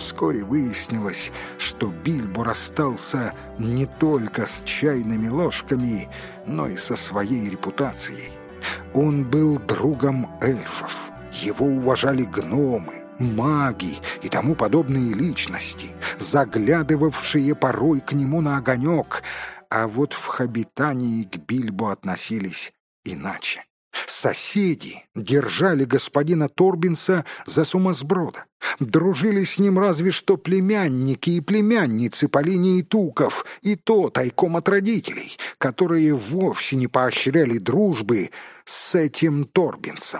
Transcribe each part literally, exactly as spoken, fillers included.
вскоре выяснилось, что Бильбо расстался не только с чайными ложками, но и со своей репутацией. Он был другом эльфов. Его уважали гномы, маги и тому подобные личности, заглядывавшие порой к нему на огонек, а вот в Хоббитании к Бильбо относились иначе. Соседи держали господина Торбинса за сумасброда, дружили с ним разве что племянники и племянницы по линии Туков, и то тайком от родителей, которые вовсе не поощряли дружбы с этим Торбинсом.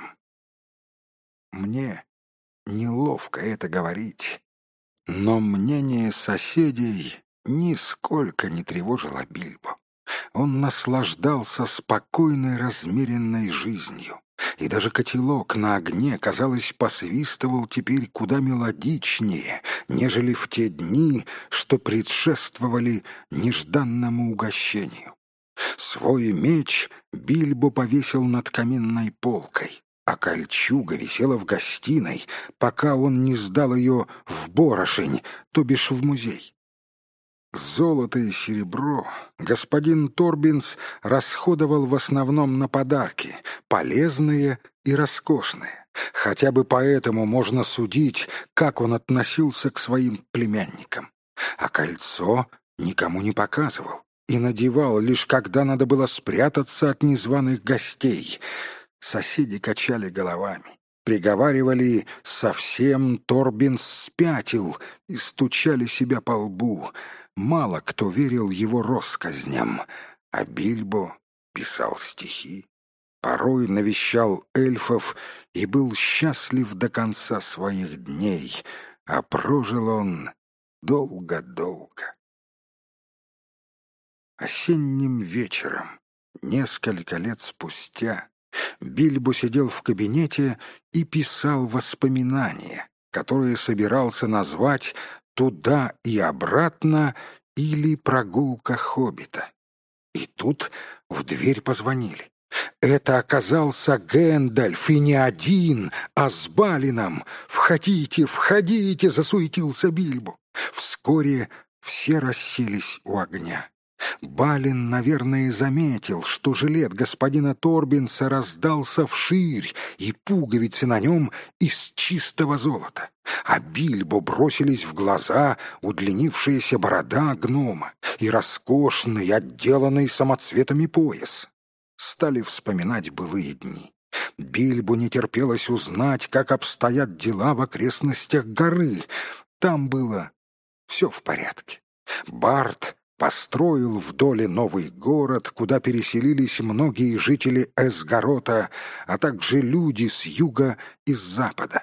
Мне неловко это говорить, но мнение соседей нисколько не тревожило Бильбо. Он наслаждался спокойной, размеренной жизнью, и даже котелок на огне, казалось, посвистывал теперь куда мелодичнее, нежели в те дни, что предшествовали нежданному угощению. Свой меч Бильбо повесил над каминной полкой, а кольчуга висела в гостиной, пока он не сдал ее в Борошень, то бишь в музей. Золото и серебро господин Торбинс расходовал в основном на подарки, полезные и роскошные. Хотя бы поэтому можно судить, как он относился к своим племянникам. А кольцо никому не показывал и надевал лишь когда надо было спрятаться от незваных гостей. Соседи качали головами, приговаривали «совсем Торбинс спятил» и стучали себя по лбу. Мало кто верил его россказням, а Бильбо писал стихи, порой навещал эльфов и был счастлив до конца своих дней, а прожил он долго-долго. Осенним вечером, несколько лет спустя, Бильбо сидел в кабинете и писал воспоминания, которые собирался назвать «Туда и обратно» или «Прогулка хоббита». И тут в дверь позвонили. Это оказался Гэндальф, и не один, а с Балином. «Входите, входите!» — засуетился Бильбо. Вскоре все расселись у огня. Балин, наверное, заметил, что жилет господина Торбинса раздался вширь, и пуговицы на нем из чистого золота. А Бильбо бросились в глаза удлинившаяся борода гнома и роскошный, отделанный самоцветами пояс. Стали вспоминать былые дни. Бильбо не терпелось узнать, как обстоят дела в окрестностях горы. Там было все в порядке. Барт построил в доле новый город, куда переселились многие жители Эсгарота, а также люди с юга и с запада.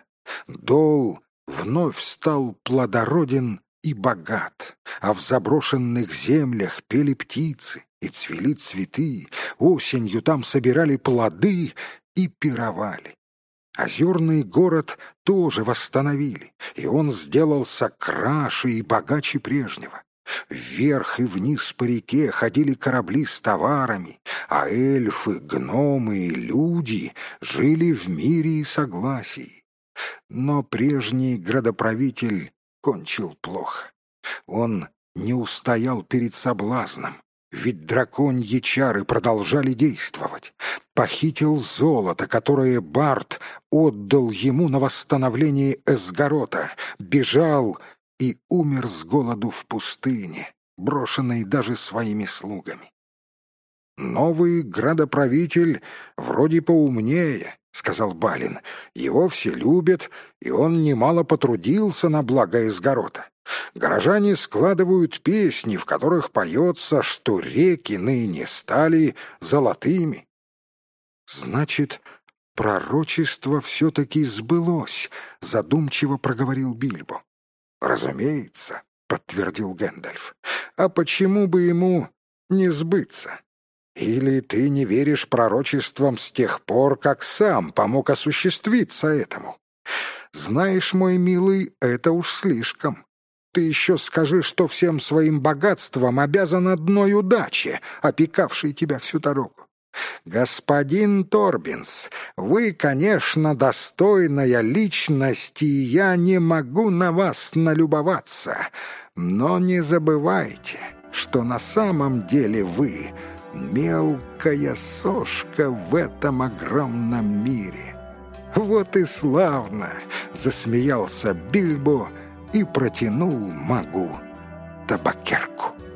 Дол вновь стал плодороден и богат, а в заброшенных землях пели птицы и цвели цветы, осенью там собирали плоды и пировали. Озерный город тоже восстановили, и он сделался краше и богаче прежнего. Вверх и вниз по реке ходили корабли с товарами, а эльфы, гномы и люди жили в мире и согласии. Но прежний градоправитель кончил плохо. Он не устоял перед соблазном, ведь драконьи чары продолжали действовать. Похитил золото, которое Барт отдал ему на восстановление Эсгарота, бежал и умер с голоду в пустыне, брошенный даже своими слугами. «Новый градоправитель вроде поумнее», — сказал Балин. «Его все любят, и он немало потрудился на благо Эсгарота. Горожане складывают песни, в которых поется, что реки ныне стали золотыми». «Значит, пророчество все-таки сбылось», — задумчиво проговорил Бильбо. «Разумеется», — подтвердил Гэндальф. «А почему бы ему не сбыться? Или ты не веришь пророчествам с тех пор, как сам помог осуществиться этому? Знаешь, мой милый, это уж слишком. Ты еще скажи, что всем своим богатством обязан одной удаче, опекавшей тебя всю дорогу. «Господин Торбинс, вы, конечно, достойная личность, и я не могу на вас налюбоваться, но не забывайте, что на самом деле вы мелкая сошка в этом огромном мире». «Вот и славно!» — засмеялся Бильбо и протянул магу табакерку.